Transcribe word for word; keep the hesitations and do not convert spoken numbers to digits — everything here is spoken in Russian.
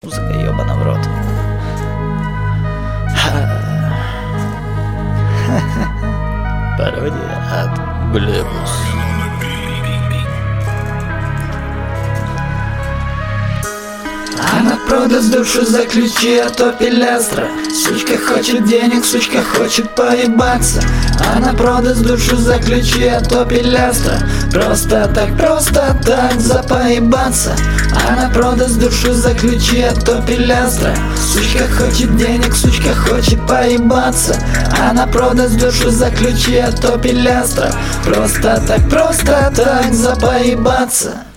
Музыка, ёбана в рот. Пародия от Блебус. Она продаст душу за ключи от Опелястра. Сучка хочет денег, сучка хочет поебаться. Она продаст душу за ключи от Опелястра. Просто так, просто так за поебаться. Она продаст душу за ключи от Опелястра. Сучка хочет денег, сучка хочет поебаться. Она продаст душу за ключи от Опелястра. Просто так, просто так за поебаться.